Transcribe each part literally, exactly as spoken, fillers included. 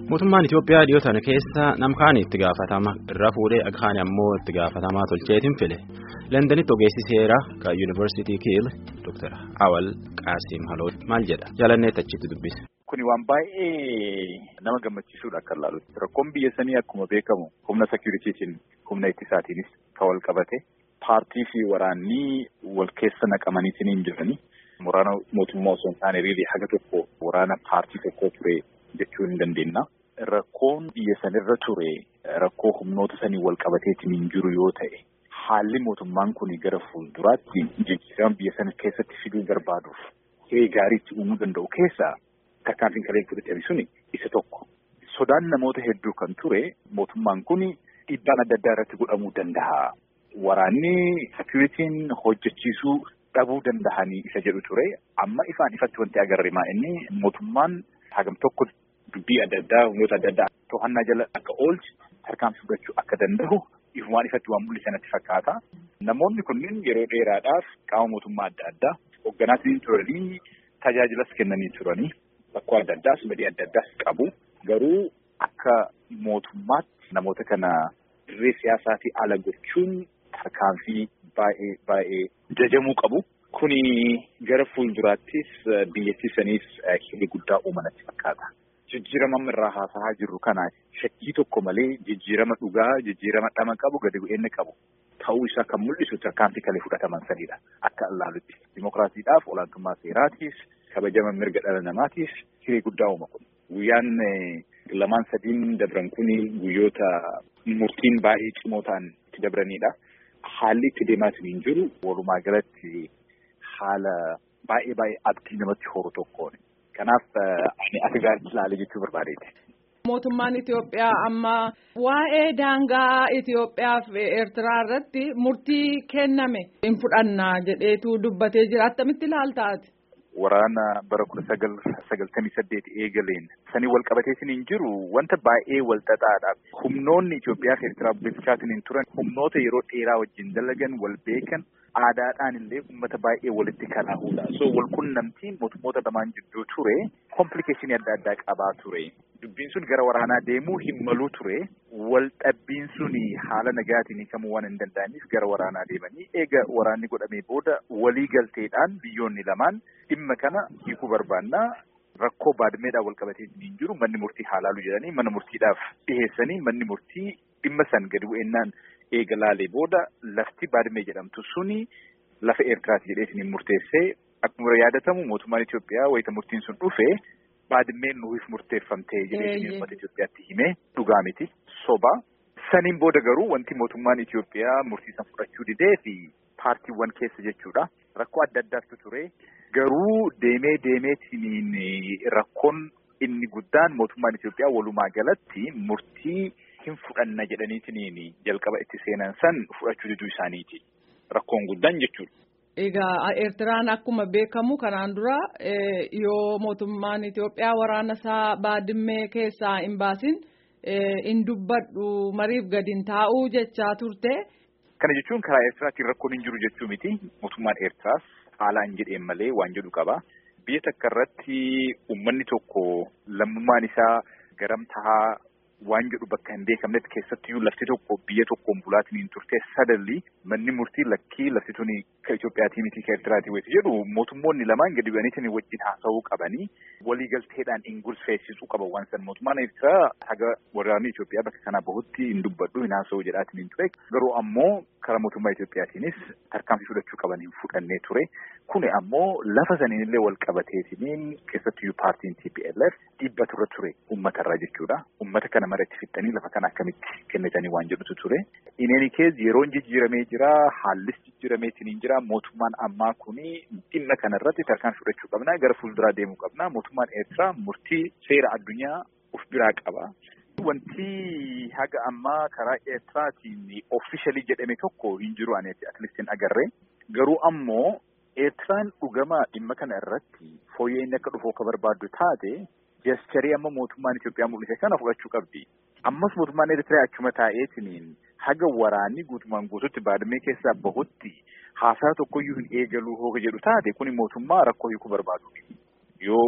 Mootummaan Itoophiyaa dhiyootan keessa namkaanii itti gaafatama irra fuudhee akkaan ammoo itti gaafatamaa tolcheetiin file. Londanitti ogeessi seeraa kan Yuunivarsiitii Kiil Doktor Awal Qaasim Haloot maal jedha? Jaalanneetti achitti dubbise. Kuni waan baay'ee nama gammachiisuudha akka ilaalutti. Rakkoon biyya sanii akkuma beekamu humna seekuriitiitiin humna ittisaatiinis kan wal qabate paartii fi waraanni wal keessa naqamaniitiin hin jirani. Waraana mootummaa osoo hin taane riirii haga tokko waraana paartii tokko ture jechuu hin dandeenya. Rakkoon biyya sanirra ture rakkoo humnoota sanii wal qabateetiin hin jiru yoo ta'e haalli mootummaan kun gara fuulduraatti jijjiirama biyya sana keessatti fiduu barbaaduuf hiree gaariitti uumuu danda'u keessaa tarkaanfiin kaleen fudhatame suni isa tokko. Sodaan namoota hedduu kan ture mootummaan kun dhiibbaan adda addaa irratti godhamuu danda'a. Waraanni seekuriitiin hojjechiisuu dhabuu danda'anii isa jedhu ture. Amma ifaan ifatti wanti agarre maa inni mootummaan hagam tokko dubbii adda addaa humnoota adda addaa to'annaa jala akka oolchi tarkaanfii fudhachuu akka danda'u ifumaan ifatti waan mul'isanatti fakkaata. Namoonni kunneen yeroo dheeraadhaaf qaama mootummaa adda addaa hoogganaatti turanii tajaajilas kennanii turanii bakkoo adda addaas badii adda addaas qabu. Garuu akka mootummaatti namoota kana dirree siyaasaatii ala gochuun tarkaanfii baay'ee baay'ee jajamuu qabu. Kuni gara fuulduraattis biyyattii saniif hiree guddaa uumanatti fakkaata. Jijjiirama irraa haasaa jirru kana shakkii tokko malee jijjiirama dhugaa, jijjiirama dhama qabu, gadi bu'eenna qabu ta'uu isaa kan mul'isu tarkaanfii kalee fudhataman sanidha. Akka ilaalutti dimokiraasiidhaaf, olaantummaa seeraatiif, kabajama mirga dhala namaatiif hiree guddaa uuma kun. Guyyaan lamaan sadiin dabran kun guyyoota murtiin baay'ee cimoo ta'an itti dabranidha. Haalli itti deemaatiin hin jiru walumaa galatti haala baay'ee baay'ee abdii namatti horu tokkoon. Kanaaf ani akka gaariitti ilaalee jechuu barbaadeeti. Mootummaan Itoophiyaa amma waa'ee daangaa Itoophiyaa fi Eertiraa irratti murtii kenname hin fudhannaa jedheetu dubbatee jira. Attamitti ilaaltaati? Waraana bara kudha sagal sagaltamii saddeet eegaleen sanii wal qabateetiin hin jiru wanta baay'ee wal xaxaadha. Humnoonni Itoophiyaa fi Eertiraa bulchaatiin hin turan humnoota yeroo dheeraa wajjin dalagan wal beekan aadaadhaan illee uummata baay'ee walitti kanaa'uudha. So wal qunnamtiin mootummoota lamaan jidduu ture komplikeeshinii adda addaa qabaa ture. Dubbiin sun gara waraanaa deemuu hin maluu ture. Wal dhabbiin sun haala nagaatiin hiikamuu waan hin danda'aniif gara waraanaa deemanii eega waraanni godhamee booda walii galteedhaan biyyoonni lamaan dhimma kana hiikuu barbaannaa. Rakkoo baadmeedhaan wal qabatee hin jiru manni murtii haalaalu jedhanii mana murtiidhaaf dhiheessanii manni murtii dhimma san gadi bu'eennaan eega laalee booda lafti baadmee jedhamtu suni lafa Eertiraati jedheetiin hin murteessee akkuma yaadatamu mootummaan Itoophiyaa wayita murtiin sun dhufee baadmeen nuuf murteeffamtee jedheetiin uummata Itoophiyaatti himee dhugaa miti soba. Saniin booda garuu wanti mootummaan Itoophiyaa murtii san fudhachuu didee fi paartiiwwan keessa jechuudha. Rakkoo adda addaatu ture. Garuu deemee deemeetiin rakkoon inni guddaan mootummaan Itoophiyaa walumaa galatti murtii hin fudhanna jedhaniitiin jalqaba itti seenan san fudhachuu diduu isaaniiti. Rakkoon guddaan jechuudha. Egaa Eertiraan akkuma beekamu kanaan dura yoo mootummaan Itoophiyaa waraana isaa baadimmee keessaa hin baasin hin dubbadhu mariif gadi hin taa'uu jechaa turte. Kana jechuun karaa Eertiraatiin rakkoon hin jiru jechuu miti. Mootummaan Eertiraas haalaan jedheen malee waan jedhu qaba. Biyya takka irratti uummanni tokko lammummaan isaa garam tahaa waan jedhu bakka hin beekamnetti keessattiyyuu lafti tokko biyya tokkoon bulaatiin hin turte sadalli manni murtii lakkii lafti tuni kan Itoophiyaatii miti kan Eertiraatii wayiiti jedhu mootummoonni lamaan gadi bu'aniitiin wajjin haasa'uu qabanii waliigalteedhaan hin gurseessisuu qaban waan san mootummaan Eertiraa haga waraanni Itoophiyaa bakka kanaa bahutti hin dubbadhu hin haasa'uu jedhaatiin hin ture. Garuu ammoo karaa mootummaa Itoophiyaatiinis tarkaanfii fudhachuu qaban hin fudhannee ture. Kuni ammoo lafa saniin illee wal qabateetiin keessattiyyuu paartiin T P L F dhiibba turre ture uummatarraa jechuudha. Uummata kana mara itti fixanii lafa kana akkamitti kennitanii waan jedhutu ture. Inni keessa yeroon jijjiiramee jira, haallis jijjiirameetiin hin jira. Mootummaan ammaa kuni dhimma kanarratti tarkaanfii fudhachuu qabna. Gara fuulduraa deemuu qabna. Mootummaan Eertiraa murtii seera addunyaa of biraa qaba. Wanti haga ammaa karaa Eertiraatiin officially jedhame tokko hin jiru ani atleast agarre. Garuu ammoo Eertiraan dhugamaa dhimma kana irratti fooyya'inni akka dhufu akka barbaaddu taate gesturii amma mootummaan Itoophiyaa mul'ise kana fudhachuu qabdi. Ammas mootummaan Eertiraa achuma taa'eetiin haga waraanni guutumaan guututti baadmee keessaa bahutti haasaa tokkoyyuu hin eegaluu hooga jedhu taate kuni mootummaa rakkoo hiikuu barbaadu. Yoo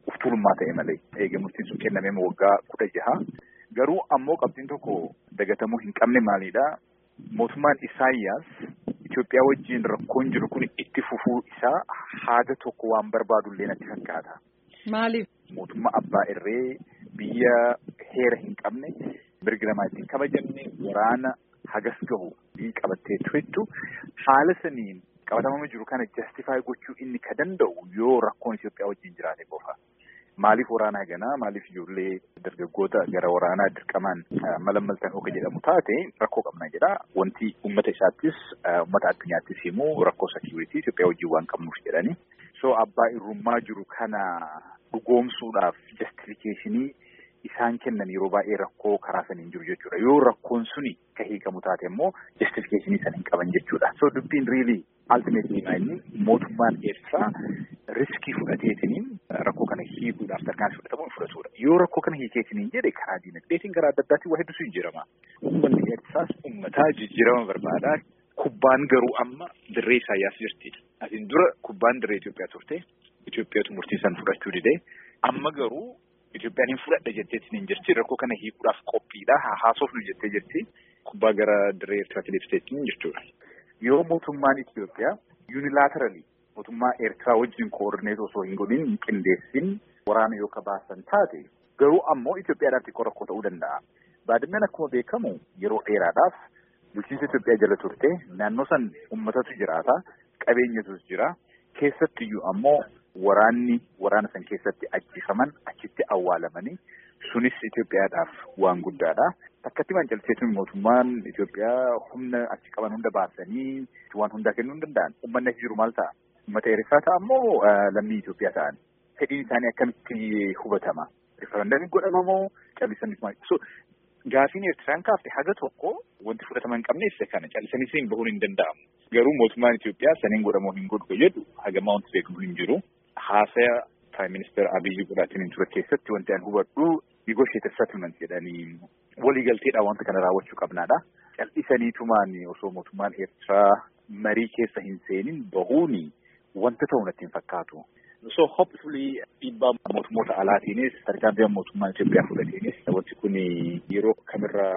tuulummaa ta'e malee eegee murtiin sun kennamee waggaa kudha jaha garuu ammoo qabxiin tokko dagatamuu hin qabne maalidha mootummaan Isaayyaas Itoophiyaa wajjin rakkoon jiru kun itti fufuu isaa haga tokko waan barbaadullee natti fakkaata. Maaliif? Mootummaa abbaa irree biyya heera hin qabne mirga namaa ittiin kabajamne waraana hagas gahu biyyi qabattee turettu haala saniin qabatamama jiru kana justify gochuu inni ka danda'u yoo rakkoon Itoophiyaa wajjin jiraate qofa. Maaliif waraanaa ganaa maaliif ijoollee dargaggoota gara waraanaa dirqamaan malammaltan hooka jedhamu taate rakkoo qabna jedha wanti uummata isaattis uummata addunyaattis himu rakkoo security Itoophiyaa wajjin waan qabnuuf jedhani. So abbaa irrummaa jiru kana dhugoomsuudhaaf justificationii isaan kennan yeroo baay'ee rakkoo karaa saniin jiru jechuudha. Yoo rakkoon suni ka hiikamu taate immoo justificationii san hin qaban jechuudha. So dubbiin really ultimately inni mootummaan Eertiraa riskii fudhateetiniin rakkoo kana hiikuudhaaf tarkaanfii fudhatamu fudhatudha. Yoo rakkoo kana hiikeetiniin jedhe karaa diinagdeetiin karaa adda addaatiin waa hedduutu jijjiirama. Uummanni Eertiraas uummataa jijjiirama barbaada. Kubbaan garuu amma dirree Isaayyaas jirti. Asiin dura kubbaan dirree Itoophiyaa turte. Itoophiyaatu murtii san fudhachuu dide. Amma garuu Itoophiyaan hin fudhadha jetteetiin hin jirti. Rakkoo kana hiikuudhaaf qophiidha. Haasofnu jettee jirti. Kubbaa gara dirree Eertiraatti deebiteetiin jechuudha. Yoo mootummaan Itoophiyaa unilaterally mootummaa Eertiraa wajjin koordineet osoo hin godhin hin qindeessin waraana yoo kabaasan taate garuu ammoo Itoophiyaadhaaf xiqqoo rakkoo ta'uu danda'a. Baadiyyaan akkuma beekamu yeroo dheeraadhaaf bulchiinsa Itoophiyaa jala turte naannoo san uummatatu jiraata qabeenyatus jira keessattiyyuu ammoo waraanni waraana san keessatti ajjeefaman achitti awwaalamanii sunis Itoophiyaadhaaf waan guddaadha. Takkatti waan calseetuun mootummaan Itoophiyaa humna achi qaban hunda baasanii waan hundaa kennuu hin danda'an. Uummanni achi jiru maal ta'a? Uummata Eertiraa ta'a ammoo lammii Itoophiyaa ta'an. Fedhiin isaanii akkamitti hubatama? Riferendamii godhama moo callisanii maal? So gaafiin Eertiraan kaafte haga tokko wanti fudhatama hin qabne isa kana callisanii siin bahuun hin danda'amu. Garuu mootummaan Itoophiyaa saniin godhamoo hin godhu jedhu hagamaa wanti beekamu hin jiru. Haasaya Prime Minister Abiyyi godhaatiin ture keessatti wanti an hubadhu negotiated settlement jedhanii waliigalteedhaan wanta kana raawwachuu qabnaadha. Callisaniitumaan osoo mootummaan Eertiraa marii keessa hin seenin bahuun wanta ta'u natti hin fakkaatu. So hopefully dhiibbaa mootummoota alaatiinis tarkaanfii mootummaan Itoophiyaa fudhateenis wanti kun yeroo kamirra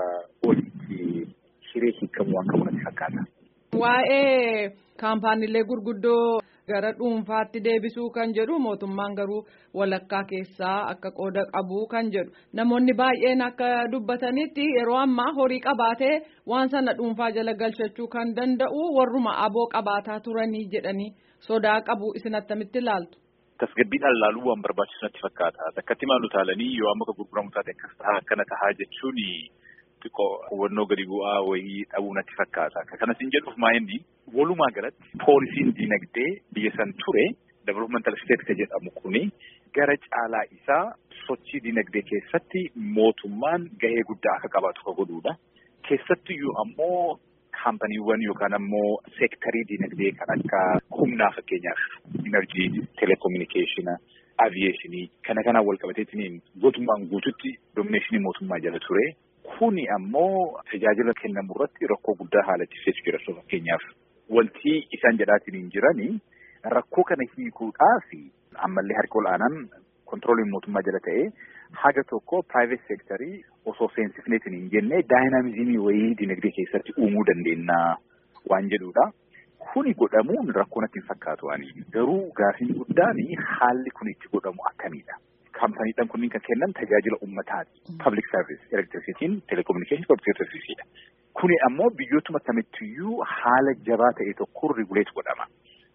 olitti hiree hiikamu waan qabu natti fakkaata. Waa'ee kaampaaniilee gurguddoo gara dhuunfaatti deebisuu kan jedhu mootummaan garuu walakkaa keessaa akka qooda qabu kan jedhu namoonni baay'een akka dubbatanitti yeroo ammaa horii qabaatee waan sana dhuunfaa jala galchachuu kan danda'u warruma aboo qabaataa turanii jedhanii sodaa qabu isin attamitti ilaaltu. Tasgabbiidhaan ilaaluu waan barbaachisu natti fakkaata. Takkatti maal utaalanii yoo amma ka gurguramu taate akkas ta'a akkana tahaa jechuun xiqqoo hubannoo gadi bu'aa wayii dhabuu natti fakkaata. Kanas hin jedhuuf maayinni walumaa galatti poolisiin dinagdee biyya san ture developmental state ka jedhamu kuni gara caalaa isaa sochii dinagdee keessatti mootummaan gahee guddaa akka qabaatu ka godhuudha. Keessattiyyuu ammoo kaampaniiwwan yookaan ammoo seektarii dinagdee kan akka humnaa fakkeenyaaf enerjii, telekominikeeshina, aviyeeshinii kana kanaan wal qabateetiin guutummaan guututti doomineeshinii mootummaa jala ture. Kuni ammoo tajaajila kennamu irratti rakkoo guddaa haala ittiseetu jira. So fakkeenyaaf wanti isaan jedhaatiin hin jiranii rakkoo kana hiikuudhaaf ammallee harka ol'aanaan kontirooliin mootummaa jala ta'ee haga tokko private sectorii osoo seensifneetiin hin jenne daayinaamizimii wayii dinagdee keessatti uumuu dandeenya waan jedhuudha. Kuni godhamuun rakkoo natti hin fakkaatu ani. Garuu gaafiin guddaan haalli kun itti godhamu akkamiidha? Kaampaniidhaan kunniin kan kennan tajaajila uummataati. Public service, electricity'n, telecommunication, public service'idha. Kuni ammoo biyyootuma kamittiyyuu haala jabaa ta'e tokkoon regulate godhama.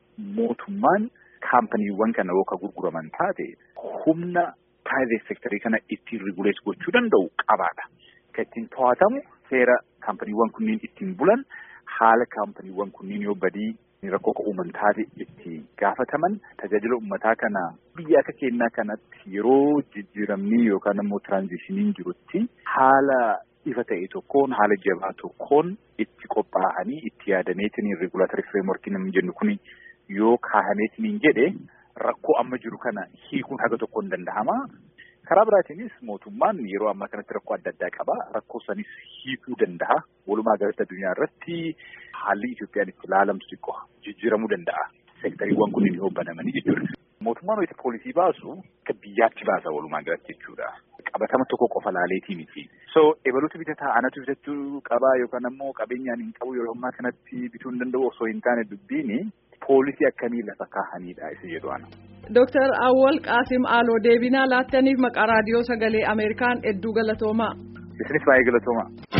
Mootummaan kaampaniiwwan kana yoo ka gurguraman taate humna private sectorii kana ittiin regulate gochuu danda'u qabaadha. Kan ittiin to'atamu seera kaampaniiwwan kunniin ittiin bulan haala kaampaniiwwan kunniin yoo badii rakkoo ka uuman taate itti gaafataman tajaajila uummataa kana biyya akka kennaa kanatti yeroo jijjiiramni yookaan ammoo tiraanzishiniin jirutti haala ifa ta'e tokkoon haala jabaa tokkoon itti qophaa'anii itti yaadameetiin regulatory framework namni jennu kun yoo kaahameetiin jedhe rakkoo amma jiru kana hiikuun haga tokkoon danda'ama. Karaa biraatiinis mootummaan yeroo ammaa kanatti rakkoo adda addaa qaba. Rakkoo sanis hiikuu danda'a. Walumaa galatti addunyaa irratti haalli Itoophiyaan itti ilaalamtu xiqqoo jijjiiramuu danda'a. Seektariiwwan kunniin yoo banamanii jechuudha. Mootummaan itti poolisii baasu akka biyyaatti baasa walumaa galatti jechuudha. Qabatama tokko qofa laaleetii miti. So ebaluutu bitataa anatu bitachuu qabaa yookaan ammoo qabeenyaan hin qabu yeroo ammaa kanatti bituu hin danda'u osoo hin taane dubbiini poolisii akkamii lafa kaa'anidha isa jedhu ana. Dooktar Awwal Qaasim Aaloo deebinaa laattaniif maqaa raadiyoo sagalee Ameerikaan hedduu galatoomaa. Isinis baay'ee galatoomaa.